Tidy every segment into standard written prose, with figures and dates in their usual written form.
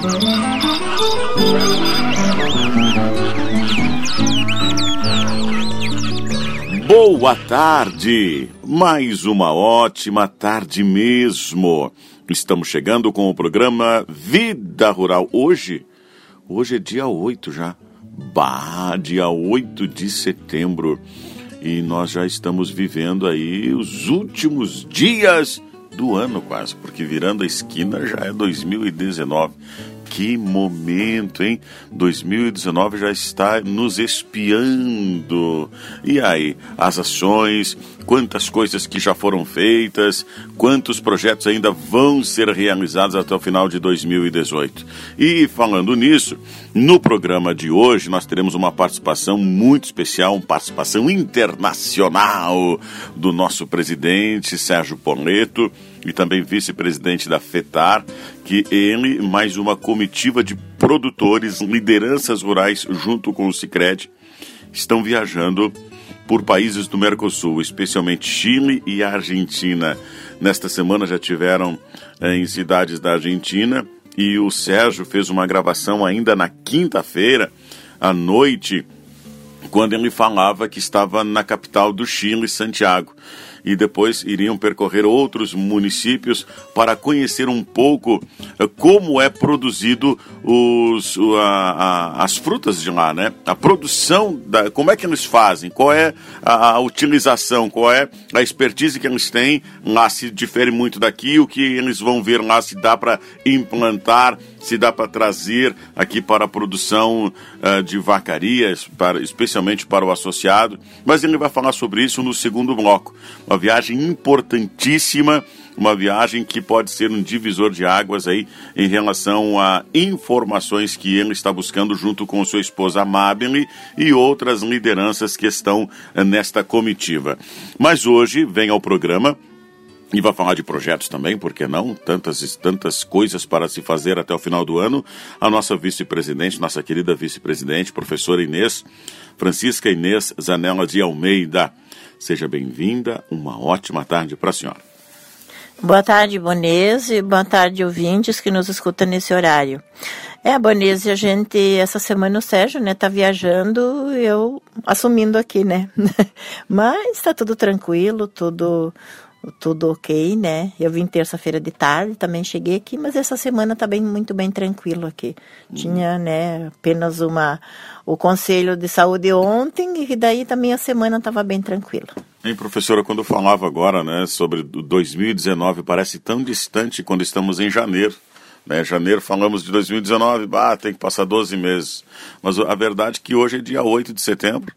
Boa tarde, mais uma ótima tarde mesmo. Estamos chegando com o programa Vida Rural. Hoje é dia 8 já. Dia 8 de setembro. E nós já estamos vivendo aí os últimos dias do ano quase, porque virando a esquina já é 2019. Que momento, hein? 2019 já está nos espiando. E aí, as ações, quantas coisas que já foram feitas, quantos projetos ainda vão ser realizados até o final de 2018. E falando nisso, no programa de hoje nós teremos uma participação muito especial, uma participação internacional do nosso presidente Sérgio Poleto, e também vice-presidente da FETAR, que ele, mais uma comitiva de produtores, lideranças rurais, junto com o Sicredi, estão viajando por países do Mercosul, especialmente Chile e Argentina. Nesta semana já tiveram em cidades da Argentina, e o Sérgio fez uma gravação ainda na quinta-feira, à noite, quando ele falava que estava na capital do Chile, Santiago. E depois iriam percorrer outros municípios para conhecer um pouco como é produzido as frutas de lá, né? A produção, como é que eles fazem, qual é a utilização, qual é a expertise que eles têm. Lá se difere muito daqui, o que eles vão ver lá se dá para implantar, se dá para trazer aqui para a produção de vacarias, especialmente para o associado. Mas ele vai falar sobre isso no segundo bloco. Uma viagem importantíssima, uma viagem que pode ser um divisor de águas aí em relação a informações que ele está buscando junto com sua esposa Amabile e outras lideranças que estão nesta comitiva. Mas hoje vem ao programa e vai falar de projetos também, por que não? Tantas coisas para se fazer até o final do ano. A nossa vice-presidente, nossa querida vice-presidente, professora Francisca Inês Zanella de Almeida. Seja bem-vinda, uma ótima tarde para a senhora. Boa tarde, Bonese, boa tarde, ouvintes que nos escutam nesse horário. Bonese, a gente, essa semana o Sérgio, né, tá viajando, eu assumindo aqui, né, mas tá tudo tranquilo, tudo ok, né? Eu vim terça-feira de tarde, também cheguei aqui, mas essa semana tá muito bem tranquilo aqui. Tinha, né, apenas o Conselho de Saúde ontem, e daí também a semana estava bem tranquila. Hein, professora, quando eu falava agora, né, sobre 2019, parece tão distante quando estamos em janeiro. Né? Janeiro falamos de 2019, tem que passar 12 meses. Mas a verdade é que hoje é dia 8 de setembro.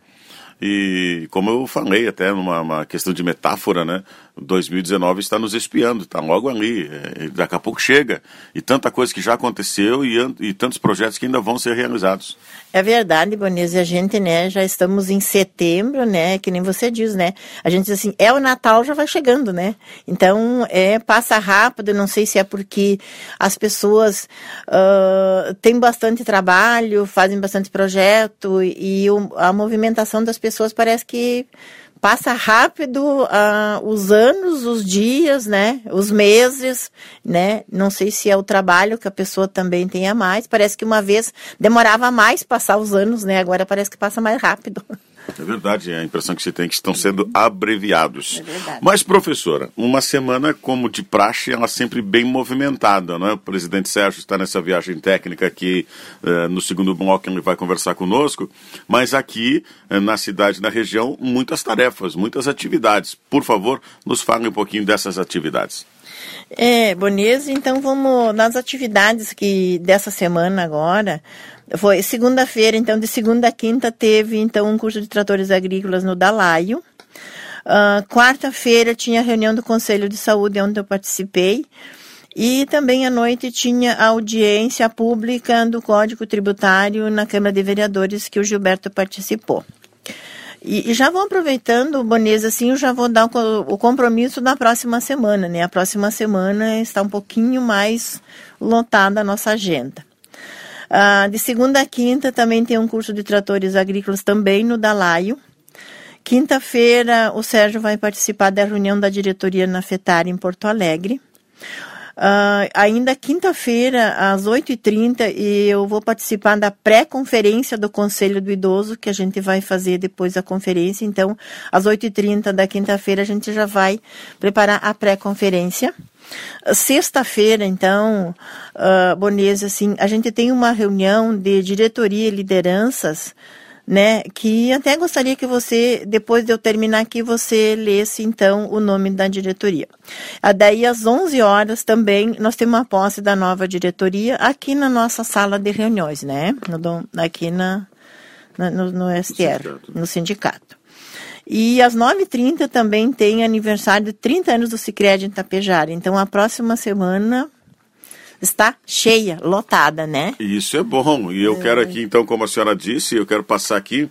E como eu falei, até numa questão de metáfora, né? 2019 está nos espiando, está logo ali, daqui a pouco chega. E tanta coisa que já aconteceu e tantos projetos que ainda vão ser realizados. É verdade, Bonese, a gente, né, já estamos em setembro, né, que nem você diz, né? A gente diz assim, o Natal já vai chegando, né? Então, passa rápido, não sei se é porque as pessoas têm bastante trabalho, fazem bastante projeto e a movimentação das pessoas parece que passa rápido os anos, os dias, né, os meses, né, não sei se é o trabalho que a pessoa também tenha mais, parece que uma vez demorava mais passar os anos, né, agora parece que passa mais rápido. É verdade, a impressão que se tem é que estão sendo abreviados. É verdade. Mas, professora, uma semana como de praxe, ela é sempre bem movimentada, né? O presidente Sérgio está nessa viagem técnica aqui, no segundo bloco ele vai conversar conosco, mas aqui, na cidade, na região, muitas tarefas, muitas atividades. Por favor, nos fale um pouquinho dessas atividades. Bonese, então vamos nas atividades que dessa semana agora. Foi segunda-feira, então de segunda a quinta teve então um curso de tratores agrícolas no Dalaio. Quarta-feira tinha a reunião do Conselho de Saúde onde eu participei. E também à noite tinha a audiência pública do Código Tributário na Câmara de Vereadores que o Gilberto participou. E já vou aproveitando, Bonese, assim, eu já vou dar o compromisso da próxima semana, né? A próxima semana está um pouquinho mais lotada a nossa agenda. De segunda a quinta também tem um curso de tratores agrícolas também no Dalaio. Quinta-feira o Sérgio vai participar da reunião da diretoria na FETAR em Porto Alegre. Ainda quinta-feira, às 8h30, eu vou participar da pré-conferência do Conselho do Idoso, que a gente vai fazer depois da conferência. Então, às 8h30 da quinta-feira, a gente já vai preparar a pré-conferência. Sexta-feira, então, Bonese, assim, a gente tem uma reunião de diretoria e lideranças, né, que até gostaria que você, depois de eu terminar aqui, você lesse, então, o nome da diretoria. Daí, às 11 horas também, nós temos uma posse da nova diretoria aqui na nossa sala de reuniões, né, aqui no STR, no sindicato. E às 9h30 também tem aniversário de 30 anos do Sicredi em Tapejara. Então, a próxima semana está cheia, lotada, né? Isso é bom. E eu quero aqui, então, como a senhora disse, eu quero passar aqui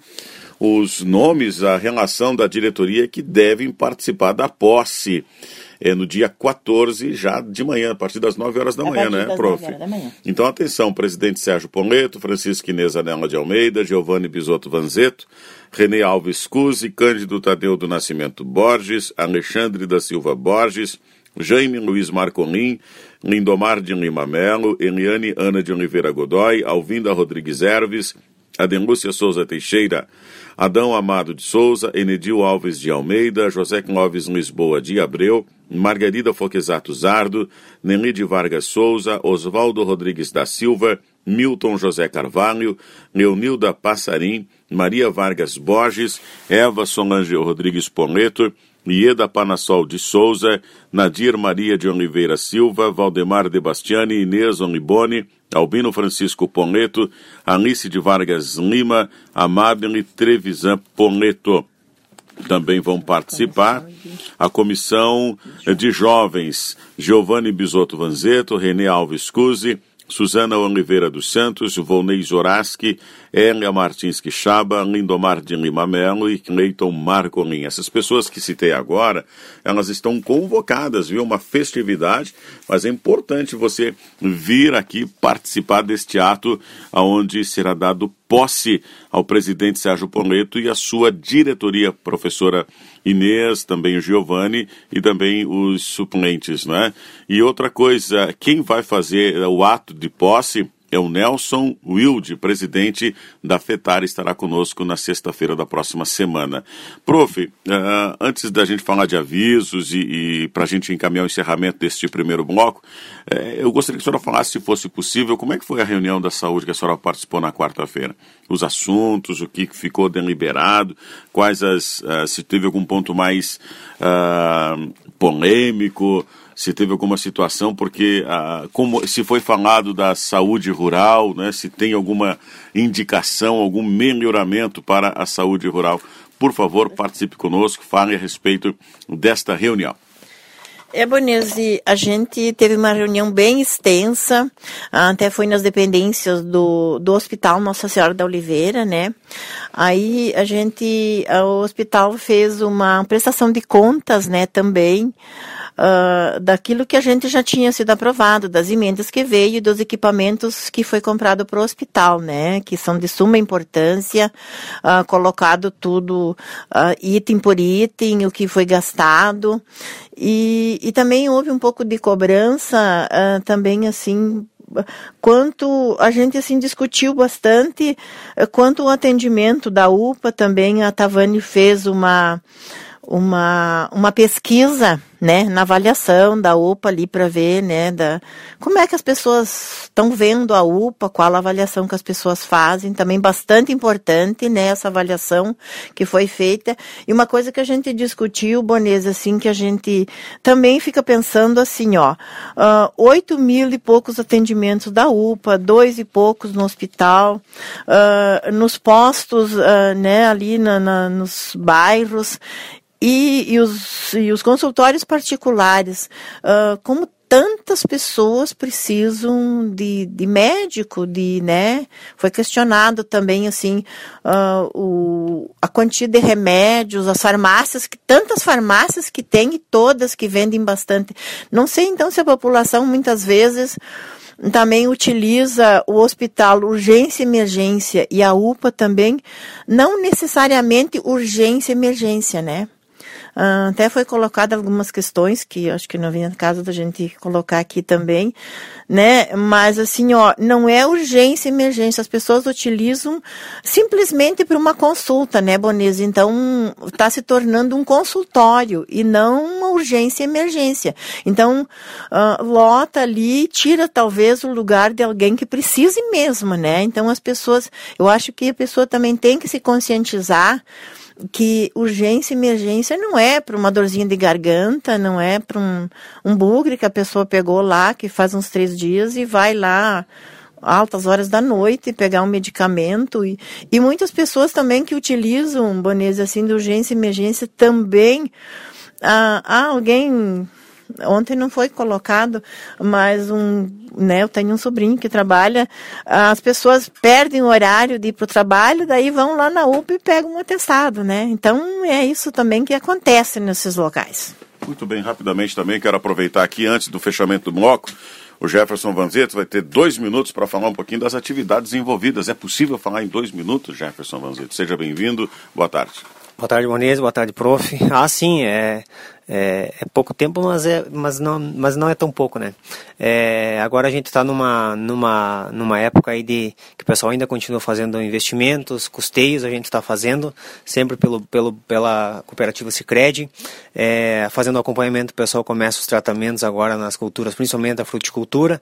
os nomes, a relação da diretoria que devem participar da posse. No dia 14, já de manhã, a partir das 9 horas da manhã, né, prof? 9 horas da manhã. Então, atenção, presidente Sérgio Poleto, Francisco Inês Anela de Almeida, Giovanni Bisotto Vanzetto, René Alves Cusi, Cândido Tadeu do Nascimento Borges, Alexandre da Silva Borges, Jaime Luiz Marcolin, Lindomar de Lima Melo, Eliane Ana de Oliveira Godoy, Alvinda Rodrigues Herves, Adenlúcia Souza Teixeira, Adão Amado de Souza, Enedil Alves de Almeida, José Clóvis Lisboa de Abreu, Margarida Foquesato Zardo, Nelide Vargas Souza, Oswaldo Rodrigues da Silva, Milton José Carvalho, Leonilda Passarim, Maria Vargas Borges, Eva Solange Rodrigues Poleto, Ieda Panassol de Souza, Nadir Maria de Oliveira Silva, Valdemar de Bastiani, Inês Oniboni, Albino Francisco Poleto, Alice de Vargas Lima, Amabile Trevisan Poleto. Também vão participar a comissão de jovens, Giovanni Bisotto Vanzetto, René Alves Cusi, Suzana Oliveira dos Santos, Volney Zoraski, Elia Martins Quixaba, Lindomar de Lima Melo e Cleiton Marcolin. Essas pessoas que citei agora, elas estão convocadas, viu? Uma festividade, mas é importante você vir aqui participar deste ato, onde será dado posse ao presidente Sérgio Poleto e a sua diretoria, professora Inês, também o Giovanni e também os suplentes, né? E outra coisa, quem vai fazer o ato de posse é o Nelson Wilde, presidente da FETAR, estará conosco na sexta-feira da próxima semana. Prof, antes da gente falar de avisos e para a gente encaminhar o encerramento deste primeiro bloco, eu gostaria que a senhora falasse, se fosse possível, como é que foi a reunião da saúde que a senhora participou na quarta-feira? Os assuntos, o que ficou deliberado, se teve algum ponto mais polêmico, se teve alguma situação, porque se foi falado da saúde rural, né, se tem alguma indicação, algum melhoramento para a saúde rural. Por favor, participe conosco, fale a respeito desta reunião. Bonese, a gente teve uma reunião bem extensa, até foi nas dependências do Hospital Nossa Senhora da Oliveira, né? Aí o hospital fez uma prestação de contas, né, também, daquilo que a gente já tinha sido aprovado, das emendas que veio e dos equipamentos que foi comprado para o hospital, né, que são de suma importância, colocado tudo item por item, o que foi gastado, e também houve um pouco de cobrança, também assim, quanto a gente assim discutiu bastante, quanto o atendimento da UPA também. A Tavani fez uma pesquisa, né, na avaliação da UPA ali para ver, né, como é que as pessoas estão vendo a UPA, qual a avaliação que as pessoas fazem, também bastante importante, né, essa avaliação que foi feita. E uma coisa que a gente discutiu, Bonese, assim, que a gente também fica pensando assim, 8.000 e poucos atendimentos da UPA, 2 e poucos no hospital, nos postos, né, ali nos bairros, e os consultórios particulares, como tantas pessoas precisam de médico, né? Foi questionado também, assim, a quantia de remédios, as farmácias, tantas farmácias que tem e todas que vendem bastante. Não sei, então, se a população muitas vezes também utiliza o hospital urgência e emergência e a UPA também, não necessariamente urgência e emergência, né? Até foi colocado algumas questões que acho que não vinha no caso da gente colocar aqui também, né? Mas assim, não é urgência e emergência, as pessoas utilizam simplesmente para uma consulta, né, Bonese? Então, está se tornando um consultório e não uma urgência e emergência. Então, lota ali, tira talvez o lugar de alguém que precise mesmo, né? Então, as pessoas, eu acho que a pessoa também tem que se conscientizar que urgência e emergência não é para uma dorzinha de garganta, não é para um bugre que a pessoa pegou lá, que faz uns 3 dias e vai lá altas horas da noite pegar um medicamento. E muitas pessoas também que utilizam, Bonese, assim, de urgência e emergência também. Alguém... Ontem não foi colocado, mas eu tenho um sobrinho que trabalha, as pessoas perdem o horário de ir para o trabalho, daí vão lá na UPA e pegam um atestado, né? Então é isso também que acontece nesses locais. Muito bem, rapidamente também quero aproveitar aqui, antes do fechamento do bloco, o Jefferson Vanzetto vai ter 2 minutos para falar um pouquinho das atividades envolvidas. É possível falar em 2 minutos, Jefferson Vanzetto? Seja bem-vindo, boa tarde. Boa tarde, Bonese, boa tarde, prof. Sim, é pouco tempo, mas não é tão pouco, né? Agora a gente está numa época aí que o pessoal ainda continua fazendo investimentos, custeios, a gente está fazendo, sempre pela cooperativa Sicredi, fazendo acompanhamento, o pessoal começa os tratamentos agora nas culturas, principalmente a fruticultura.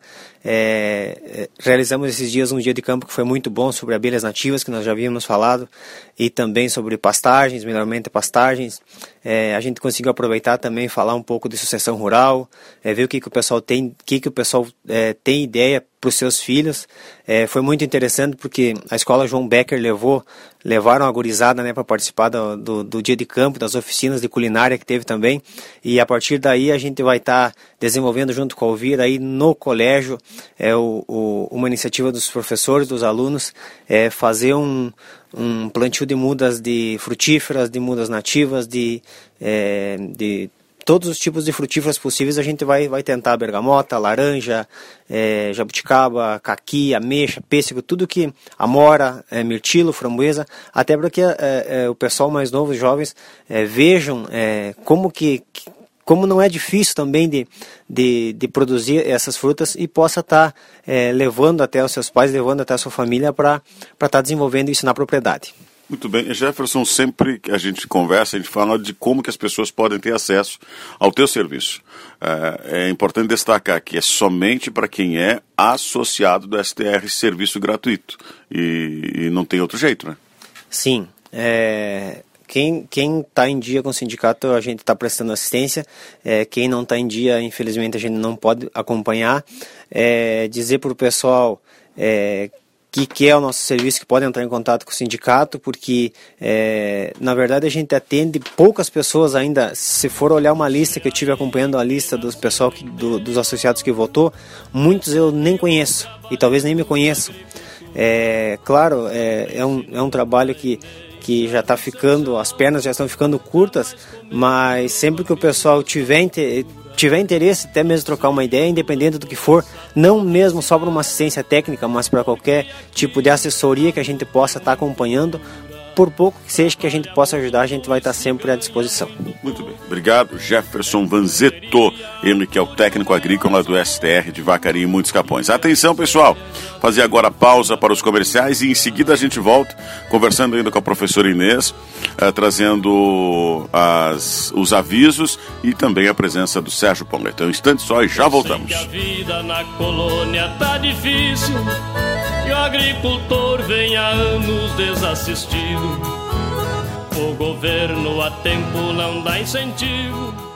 Realizamos esses dias um dia de campo que foi muito bom sobre abelhas nativas, que nós já havíamos falado, e também sobre pastagens, melhoramento de pastagens. A gente conseguiu aproveitar também, falar um pouco de sucessão rural, ver o que o pessoal tem, tem ideia para os seus filhos. Foi muito interessante porque a escola João Becker levaram a gurizada, né, para participar do dia de campo, das oficinas de culinária que teve também, e a partir daí a gente vai estar desenvolvendo junto com a Alvira aí no colégio uma iniciativa dos professores, dos alunos, fazer um plantio de mudas de frutíferas, de mudas nativas, de todos os tipos de frutíferas possíveis. A gente vai tentar bergamota, laranja, jabuticaba, caqui, ameixa, pêssego, tudo que amora, mirtilo, framboesa, até para que o pessoal mais novo, os jovens, vejam como não é difícil também de produzir essas frutas e possa estar levando até os seus pais, levando até a sua família para estar desenvolvendo isso na propriedade. Muito bem. Jefferson, sempre que a gente conversa, a gente fala de como que as pessoas podem ter acesso ao teu serviço. É importante destacar que é somente para quem é associado do STR, serviço gratuito. E não tem outro jeito, né? Sim. Quem está em dia com o sindicato, a gente está prestando assistência. Quem não está em dia, infelizmente, a gente não pode acompanhar. Dizer para o pessoal que é o nosso serviço, que pode entrar em contato com o sindicato, porque na verdade a gente atende poucas pessoas ainda. Se for olhar uma lista que eu tive acompanhando, a lista dos pessoal dos associados que votou, muitos eu nem conheço e talvez nem me conheçam. Claro, é um trabalho que já está ficando, as pernas já estão ficando curtas, mas sempre que o pessoal tiver interesse, até mesmo trocar uma ideia, independente do que for, não mesmo só para uma assistência técnica, mas para qualquer tipo de assessoria que a gente possa estar acompanhando, por pouco que seja que a gente possa ajudar, a gente vai estar sempre à disposição. Muito bem. Obrigado, Jefferson Vanzetto, ele que é o técnico agrícola do STR de Vacaria e Muitos Capões. Atenção, pessoal, fazer agora pausa para os comerciais e em seguida a gente volta, conversando ainda com a professora Inês, trazendo os avisos e também a presença do Sérgio Pauletão. Um instante só e já voltamos. A vida na colônia tá difícil e o agricultor vem há anos desassistido. O governo a tempo não dá incentivo.